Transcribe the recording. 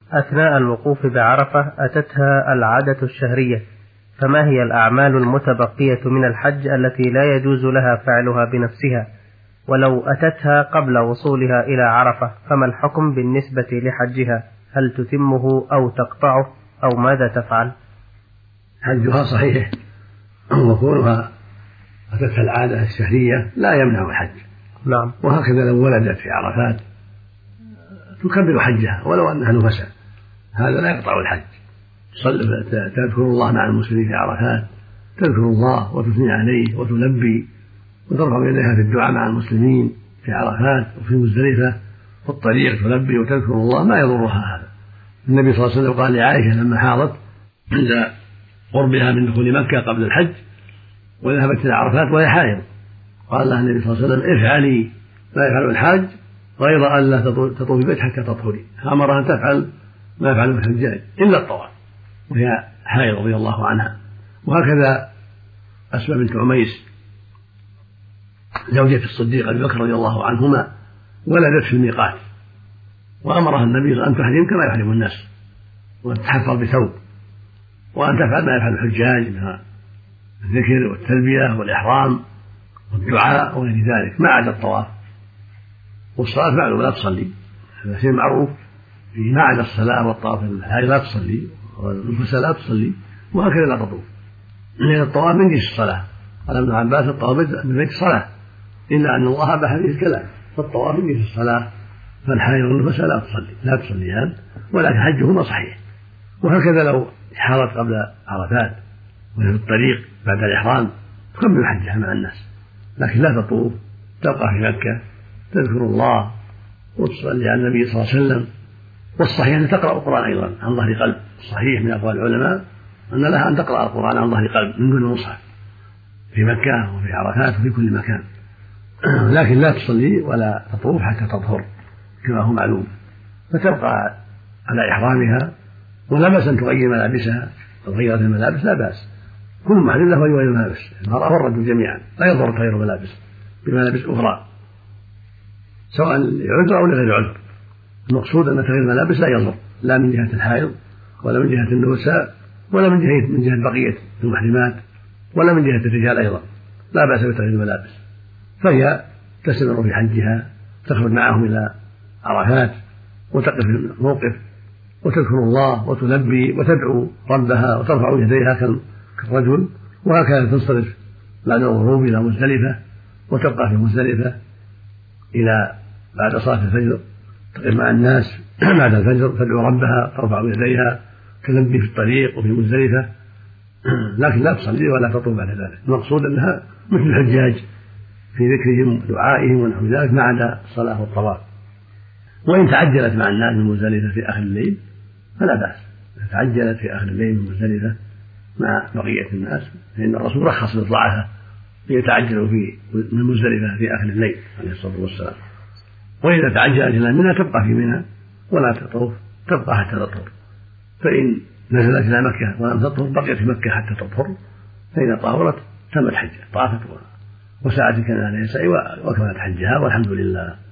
أثناء الوقوف بعرفة أتتها العادة الشهرية، فما هي الأعمال المتبقية من الحج التي لا يجوز لها فعلها بنفسها؟ ولو أتتها قبل وصولها إلى عرفة فما الحكم بالنسبة لحجها؟ هل تتمه أو تقطعه أو ماذا تفعل؟ حجها صحيح، وكونها أتتها العادة الشهرية لا يمنع الحج. نعم. وهكذا لو ولدت في عرفات تكمل حجها ولو أنها نفسا، هذا لا يقطع الحج. تذكر الله مع المسلمين في عرفات، تذكر الله وتثني عليه وتلبي وترفع يديها في الدعاء مع المسلمين في عرفات وفي مزدلفة في الطريق تلبي وتذكر الله، ما يضرها هذا. النبي صلى الله عليه وسلم قال لعائشة لما حاضت عند قربها من دخول مكة قبل الحج وذهبت إلى عرفات وهي حائض، قال لها النبي صلى الله عليه وسلم افعلي ما يفعل الحاج غير أن لا تطوفي البيت حتى تطهري، فأمرها أن تفعل ما يفعل الحجاج إلا الطواف وهي حائض رضي الله عنها. وهكذا أسماء بنت عميس زوجة الصديق أبي بكر رضي الله عنهما ولدت في الميقات، وأمرها النبي أن تحرم كما يحرم الناس، وأن تحفر بثوب، وأن تفعل ما يفعل الحجاج من الذكر والتلبية والإحرام والدعاء وغير ذلك ما عدا الطواف. والصلاة معلومة لا تصلي، هذا شيء معروف، ما عدا الصلاة والطواف هذه لا تصلي والنفساء لا تصلي، وهكذا لا تطوف، لأن الطواف من جنس الصلاة. قال ابن عباس الطواف بالبيت صلاة، إلا أن الله أباح فيه الكلام، فالطواف من جنس الصلاة، فالحائض والنفساء لا تصليان، ولكن حجهما صحيح. وهكذا لو حارت قبل عرفات وهي في الطريق بعد الإحرام تكمل حجها مع الناس، لكن لا تطوف، تبقى في مكة تذكر الله وتصلي على النبي صلى الله عليه وسلم. والصحيح أن تقرأ القرآن أيضا عن ظهر قلب، الصحيح من أقوال العلماء أن لها أن تقرأ القرآن عن ظهر قلب من دون المصحف في مكة وفي عرفات وفي كل مكان، لكن لا تصلي ولا تطوف حتى تطهر كما هو معلوم، فتبقى على إحرامها، ولا بأس أن تغير ملابسها، تغيرت الملابس لا بأس، كل محرم له يغير الملابس، المرأة والرجل جميعا لا يضر تغير الملابس بملابس أخرى سواء لعذر أو لغير عذر. المقصود أن تغيير الملابس لا يضر، لا من جهة الحائض ولا من جهة النساء ولا من جهة بقية المحرمات ولا من جهة الرجال أيضا، لا بأس بتغيير الملابس، فهي تستمر في حجها، تخرج معهم إلى عرفات وتقف في الموقف وتذكر الله وتلبي وتدعو ربها وترفع يديها كالرجل، وهكذا تنصرف بعد الغروب إلى مزدلفة وتبقى في مزدلفة إلى بعد صلاة الفجر، تقف مع الناس بعد الفجر تدعو ربها ترفع يديها تلبي في الطريق وفي مزدلفة، لكن لا تصلي ولا تطوف بعد ذلك. المقصود أنها مثل الحجاج في ذكرهم ودعائهم ونحو ذلك ما عدا الصلاة والطواف. وإن تعجلت مع الناس من مزدلفة في آخر الليل فلا بأس، إذا تعجلت في آخر الليل من مزدلفة مع بقية الناس فإن الرسول رخص للضعفاء ليتعجلوا من مزدلفة في آخر الليل عليه الصلاة والسلام. وإذا تعجلت إلى منى تبقى في منى ولا تطوف، تبقى حتى تطهر، فإن نزلت إلى مكة ولم تطهر بقيت في مكة حتى تطهر، فإذا طهرت تمت حجها، طافت وسعت كان عليها سعي وكملت حجها، والحمد لله.